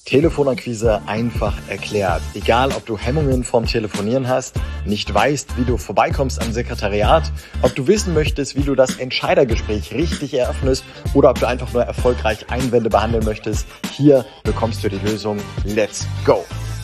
Telefonakquise einfach erklärt. Egal, ob du Hemmungen vorm Telefonieren hast, nicht weißt, wie du vorbeikommst am Sekretariat, ob du wissen möchtest, wie du das Entscheidergespräch richtig eröffnest oder ob du einfach nur erfolgreich Einwände behandeln möchtest, hier bekommst du die Lösung. Let's go!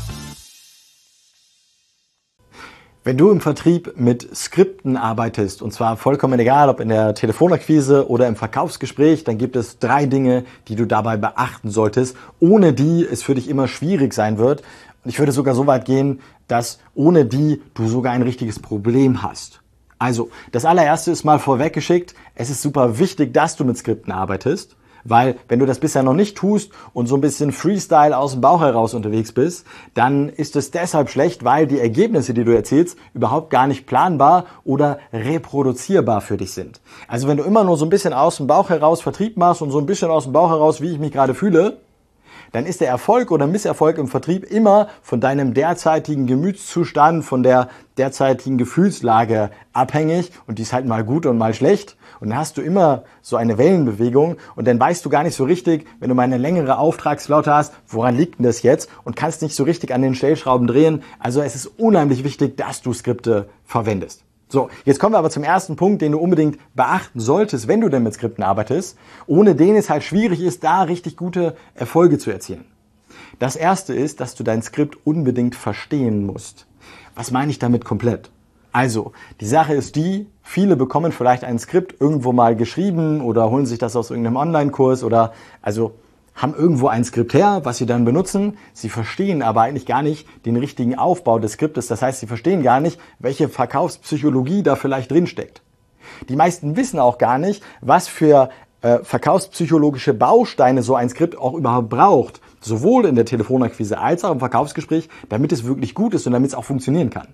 Wenn du im Vertrieb mit Skripten arbeitest, und zwar vollkommen egal, ob in der Telefonakquise oder im Verkaufsgespräch, dann gibt es 3 Dinge, die du dabei beachten solltest, ohne die es für dich immer schwierig sein wird. Und ich würde sogar so weit gehen, dass ohne die du sogar ein richtiges Problem hast. Also, das allererste ist mal vorweggeschickt, es ist super wichtig, dass du mit Skripten arbeitest. Weil wenn du das bisher noch nicht tust und so ein bisschen Freestyle aus dem Bauch heraus unterwegs bist, dann ist es deshalb schlecht, weil die Ergebnisse, die du erzielst, überhaupt gar nicht planbar oder reproduzierbar für dich sind. Also wenn du immer nur so ein bisschen aus dem Bauch heraus Vertrieb machst und so ein bisschen aus dem Bauch heraus, wie ich mich gerade fühle, dann ist der Erfolg oder Misserfolg im Vertrieb immer von deinem derzeitigen Gemütszustand, von der derzeitigen Gefühlslage abhängig und die ist halt mal gut und mal schlecht. Und dann hast du immer so eine Wellenbewegung und dann weißt du gar nicht so richtig, wenn du mal eine längere Auftragsflaute hast, woran liegt denn das jetzt und kannst nicht so richtig an den Stellschrauben drehen. Also es ist unheimlich wichtig, dass du Skripte verwendest. So, jetzt kommen wir aber zum ersten Punkt, den du unbedingt beachten solltest, wenn du denn mit Skripten arbeitest, ohne den es halt schwierig ist, da richtig gute Erfolge zu erzielen. Das erste ist, dass du dein Skript unbedingt verstehen musst. Was meine ich damit komplett? Also, die Sache ist die, viele bekommen vielleicht ein Skript irgendwo mal geschrieben oder holen sich das aus irgendeinem Online-Kurs oder haben irgendwo ein Skript her, was sie dann benutzen. Sie verstehen aber eigentlich gar nicht den richtigen Aufbau des Skriptes. Das heißt, sie verstehen gar nicht, welche Verkaufspsychologie da vielleicht drinsteckt. Die meisten wissen auch gar nicht, was für verkaufspsychologische Bausteine so ein Skript auch überhaupt braucht. Sowohl in der Telefonakquise als auch im Verkaufsgespräch, damit es wirklich gut ist und damit es auch funktionieren kann.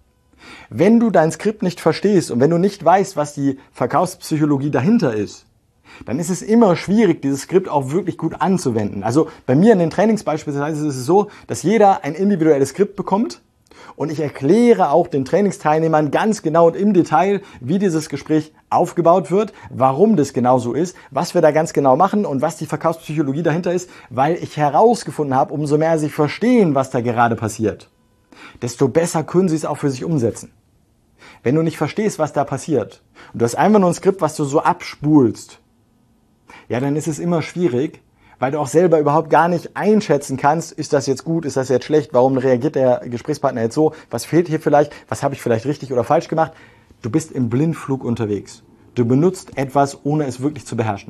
Wenn du dein Skript nicht verstehst und wenn du nicht weißt, was die Verkaufspsychologie dahinter ist, dann ist es immer schwierig, dieses Skript auch wirklich gut anzuwenden. Also bei mir in den Trainings beispielsweise ist es so, dass jeder ein individuelles Skript bekommt und ich erkläre auch den Trainingsteilnehmern ganz genau und im Detail, wie dieses Gespräch aufgebaut wird, warum das genau so ist, was wir da ganz genau machen und was die Verkaufspsychologie dahinter ist, weil ich herausgefunden habe, umso mehr sie verstehen, was da gerade passiert, desto besser können sie es auch für sich umsetzen. Wenn du nicht verstehst, was da passiert und du hast einfach nur ein Skript, was du so abspulst, ja, dann ist es immer schwierig, weil du auch selber überhaupt gar nicht einschätzen kannst, ist das jetzt gut, ist das jetzt schlecht, warum reagiert der Gesprächspartner jetzt so, was fehlt hier vielleicht, was habe ich vielleicht richtig oder falsch gemacht. Du bist im Blindflug unterwegs. Du benutzt etwas, ohne es wirklich zu beherrschen.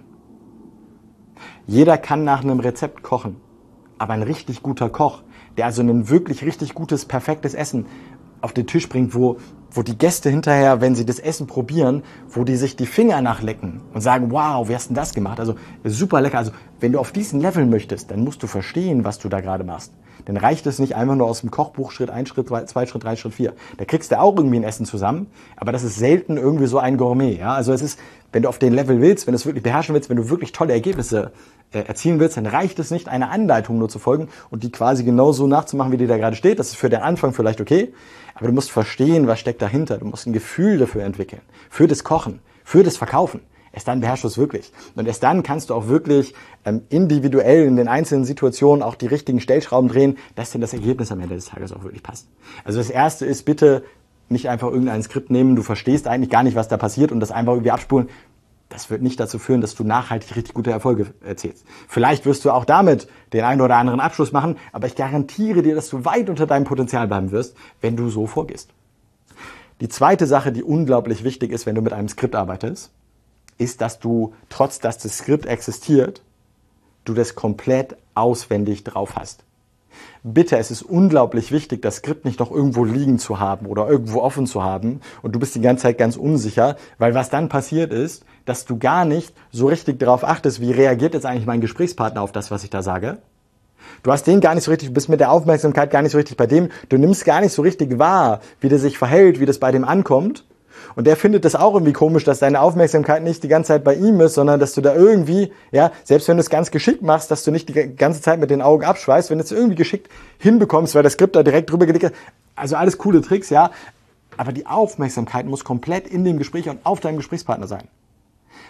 Jeder kann nach einem Rezept kochen, aber ein richtig guter Koch, der also ein wirklich richtig gutes, perfektes Essen auf den Tisch bringt, wo die Gäste hinterher, wenn sie das Essen probieren, wo die sich die Finger nachlecken und sagen, wow, wie hast denn das gemacht? Also super lecker. Also wenn du auf diesen Level möchtest, dann musst du verstehen, was du da gerade machst. Dann reicht es nicht einfach nur aus dem Kochbuch Schritt 1, Schritt 2, Schritt 3, Schritt 4. Da kriegst du auch irgendwie ein Essen zusammen, aber das ist selten irgendwie so ein Gourmet. Ja? Also es ist, wenn du auf den Level willst, wenn du es wirklich beherrschen willst, wenn du wirklich tolle Ergebnisse erzielen willst, dann reicht es nicht, einer Anleitung nur zu folgen und die quasi genauso nachzumachen, wie die da gerade steht. Das ist für den Anfang vielleicht okay, aber du musst verstehen, was steckt dahinter. Du musst ein Gefühl dafür entwickeln, für das Kochen, für das Verkaufen. Erst dann beherrschst du es wirklich. Und erst dann kannst du auch wirklich individuell in den einzelnen Situationen auch die richtigen Stellschrauben drehen, dass denn das Ergebnis am Ende des Tages auch wirklich passt. Also das Erste ist, bitte nicht einfach irgendein Skript nehmen, du verstehst eigentlich gar nicht, was da passiert und das einfach irgendwie abspulen. Das wird nicht dazu führen, dass du nachhaltig richtig gute Erfolge erzielst. Vielleicht wirst du auch damit den einen oder anderen Abschluss machen, aber ich garantiere dir, dass du weit unter deinem Potenzial bleiben wirst, wenn du so vorgehst. Die zweite Sache, die unglaublich wichtig ist, wenn du mit einem Skript arbeitest, ist, dass du, trotz dass das Skript existiert, du das komplett auswendig drauf hast. Bitte, es ist unglaublich wichtig, das Skript nicht noch irgendwo liegen zu haben oder irgendwo offen zu haben und du bist die ganze Zeit ganz unsicher, weil was dann passiert ist, dass du gar nicht so richtig darauf achtest, wie reagiert jetzt eigentlich mein Gesprächspartner auf das, was ich da sage. Du hast den gar nicht so richtig, du bist mit der Aufmerksamkeit gar nicht so richtig bei dem, du nimmst gar nicht so richtig wahr, wie der sich verhält, wie das bei dem ankommt. Und der findet das auch irgendwie komisch, dass deine Aufmerksamkeit nicht die ganze Zeit bei ihm ist, sondern dass du da irgendwie, ja, selbst wenn du es ganz geschickt machst, dass du nicht die ganze Zeit mit den Augen abschweißt, wenn du es irgendwie geschickt hinbekommst, weil das Skript da direkt drüber gelegt hat. Also alles coole Tricks, ja. Aber die Aufmerksamkeit muss komplett in dem Gespräch und auf deinem Gesprächspartner sein.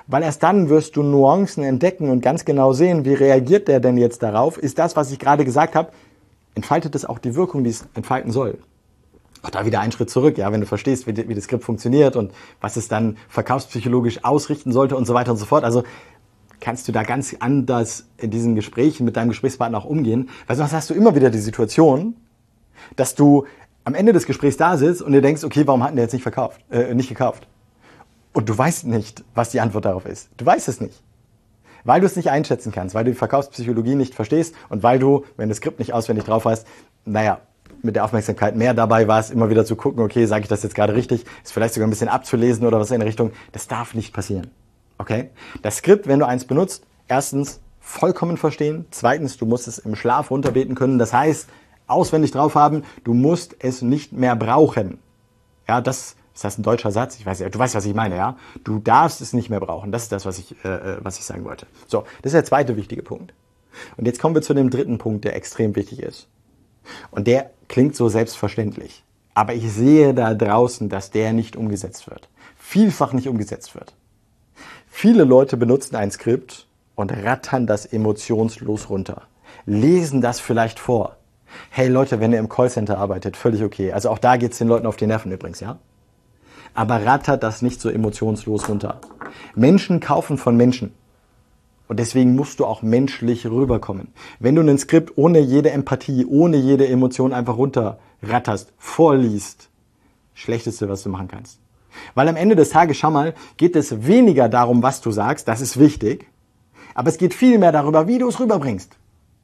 Weil erst dann wirst du Nuancen entdecken und ganz genau sehen, wie reagiert der denn jetzt darauf? Ist das, was ich gerade gesagt habe, entfaltet es auch die Wirkung, die es entfalten soll? Auch da wieder einen Schritt zurück, ja, wenn du verstehst, wie das Skript funktioniert und was es dann verkaufspsychologisch ausrichten sollte und so weiter und so fort. Also kannst du da ganz anders in diesen Gesprächen mit deinem Gesprächspartner auch umgehen. Weil sonst hast du immer wieder die Situation, dass du am Ende des Gesprächs da sitzt und dir denkst, okay, warum hat der jetzt nicht gekauft? Und du weißt nicht, was die Antwort darauf ist. Du weißt es nicht. Weil du es nicht einschätzen kannst, weil du die Verkaufspsychologie nicht verstehst und weil du, wenn du das Skript nicht auswendig drauf hast, mit der Aufmerksamkeit mehr dabei warst, immer wieder zu gucken, okay, sage ich das jetzt gerade richtig, ist vielleicht sogar ein bisschen abzulesen oder was in der Richtung. Das darf nicht passieren. Okay? Das Skript, wenn du eins benutzt, erstens vollkommen verstehen, zweitens, du musst es im Schlaf runterbeten können, das heißt, auswendig drauf haben, du musst es nicht mehr brauchen. Ja, ist das ein deutscher Satz? Ich weiß ja, du weißt, was ich meine, ja? Du darfst es nicht mehr brauchen. Das ist das, was ich sagen wollte. So, das ist der zweite wichtige Punkt. Und jetzt kommen wir zu dem dritten Punkt, der extrem wichtig ist. Und der klingt so selbstverständlich. Aber ich sehe da draußen, dass der nicht umgesetzt wird. Vielfach nicht umgesetzt wird. Viele Leute benutzen ein Skript und rattern das emotionslos runter. Lesen das vielleicht vor. Hey Leute, wenn ihr im Callcenter arbeitet, völlig okay. Also auch da geht's den Leuten auf die Nerven übrigens, ja? Aber rattert das nicht so emotionslos runter. Menschen kaufen von Menschen. Und deswegen musst du auch menschlich rüberkommen. Wenn du ein Skript ohne jede Empathie, ohne jede Emotion einfach runterratterst, vorliest, Schlechteste, was du machen kannst. Weil am Ende des Tages, schau mal, geht es weniger darum, was du sagst, das ist wichtig, aber es geht viel mehr darüber, wie du es rüberbringst.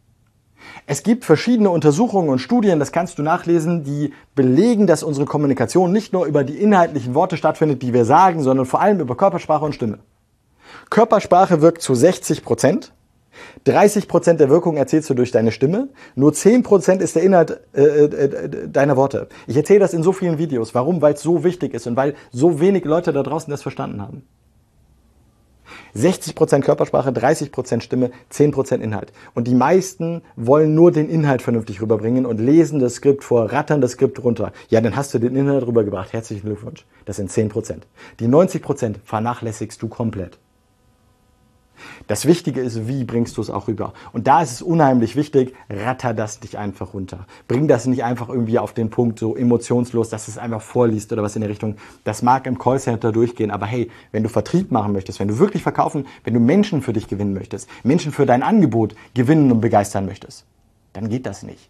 Es gibt verschiedene Untersuchungen und Studien, das kannst du nachlesen, die belegen, dass unsere Kommunikation nicht nur über die inhaltlichen Worte stattfindet, die wir sagen, sondern vor allem über Körpersprache und Stimme. Körpersprache wirkt zu 60%, 30% der Wirkung erzählst du durch deine Stimme, nur 10% ist der Inhalt deiner Worte. Ich erzähle das in so vielen Videos. Warum? Weil es so wichtig ist und weil so wenig Leute da draußen das verstanden haben. 60% Körpersprache, 30% Stimme, 10% Inhalt. Und die meisten wollen nur den Inhalt vernünftig rüberbringen und lesen das Skript vor, rattern das Skript runter. Ja, dann hast du den Inhalt rübergebracht. Herzlichen Glückwunsch. Das sind 10%. Die 90% vernachlässigst du komplett. Das Wichtige ist, wie bringst du es auch rüber? Und da ist es unheimlich wichtig, ratter das nicht einfach runter. Bring das nicht einfach irgendwie auf den Punkt so emotionslos, dass es einfach vorliest oder was in der Richtung. Das mag im Callcenter durchgehen, aber hey, wenn du Vertrieb machen möchtest, wenn du wirklich verkaufen, wenn du Menschen für dich gewinnen möchtest, Menschen für dein Angebot gewinnen und begeistern möchtest, dann geht das nicht.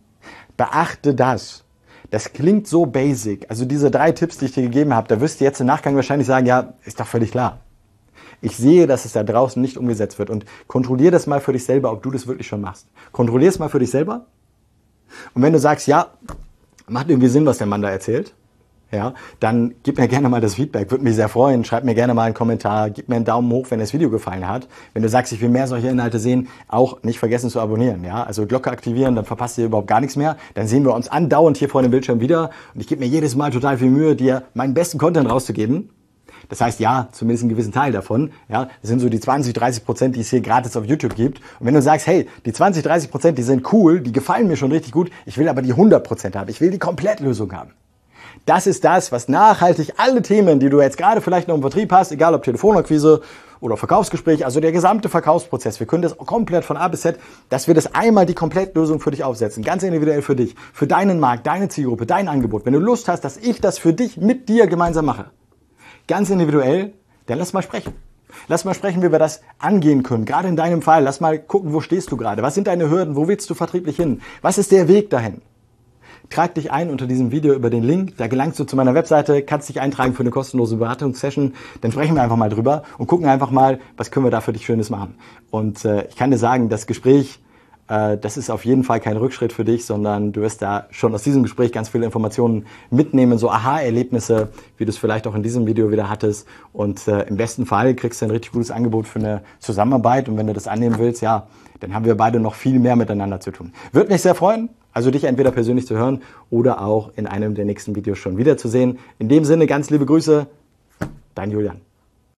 Beachte das. Das klingt so basic. Also diese 3 Tipps, die ich dir gegeben habe, da wirst du jetzt im Nachgang wahrscheinlich sagen, ja, ist doch völlig klar. Ich sehe, dass es da draußen nicht umgesetzt wird und kontrollier das mal für dich selber, ob du das wirklich schon machst. Kontrollier es mal für dich selber und wenn du sagst, ja, macht irgendwie Sinn, was der Mann da erzählt, ja, dann gib mir gerne mal das Feedback, würde mich sehr freuen, schreib mir gerne mal einen Kommentar, gib mir einen Daumen hoch, wenn das Video gefallen hat. Wenn du sagst, ich will mehr solche Inhalte sehen, auch nicht vergessen zu abonnieren, ja, also Glocke aktivieren, dann verpasst ihr überhaupt gar nichts mehr, dann sehen wir uns andauernd hier vor dem Bildschirm wieder und ich gebe mir jedes Mal total viel Mühe, dir meinen besten Content rauszugeben. Das heißt, ja, zumindest einen gewissen Teil davon, ja, das sind so die 20-30%, die es hier gratis auf YouTube gibt. Und wenn du sagst, hey, die 20-30%, die sind cool, die gefallen mir schon richtig gut, ich will aber die 100% haben, ich will die Komplettlösung haben. Das ist das, was nachhaltig alle Themen, die du jetzt gerade vielleicht noch im Vertrieb hast, egal ob Telefonakquise oder Verkaufsgespräch, also der gesamte Verkaufsprozess, wir können das komplett von A bis Z, dass wir das einmal die Komplettlösung für dich aufsetzen, ganz individuell für dich, für deinen Markt, deine Zielgruppe, dein Angebot. Wenn du Lust hast, dass ich das für dich mit dir gemeinsam mache, ganz individuell, dann lass mal sprechen. Lass mal sprechen, wie wir das angehen können. Gerade in deinem Fall, lass mal gucken, wo stehst du gerade? Was sind deine Hürden? Wo willst du vertrieblich hin? Was ist der Weg dahin? Trag dich ein unter diesem Video über den Link. Da gelangst du zu meiner Webseite, kannst dich eintragen für eine kostenlose Beratungssession. Dann sprechen wir einfach mal drüber und gucken einfach mal, was können wir da für dich Schönes machen. Und ich kann dir sagen, das Gespräch, das ist auf jeden Fall kein Rückschritt für dich, sondern du wirst da schon aus diesem Gespräch ganz viele Informationen mitnehmen, so Aha-Erlebnisse, wie du es vielleicht auch in diesem Video wieder hattest. Und im besten Fall kriegst du ein richtig gutes Angebot für eine Zusammenarbeit. Und wenn du das annehmen willst, ja, dann haben wir beide noch viel mehr miteinander zu tun. Würde mich sehr freuen, also dich entweder persönlich zu hören oder auch in einem der nächsten Videos schon wiederzusehen. In dem Sinne, ganz liebe Grüße, dein Julian.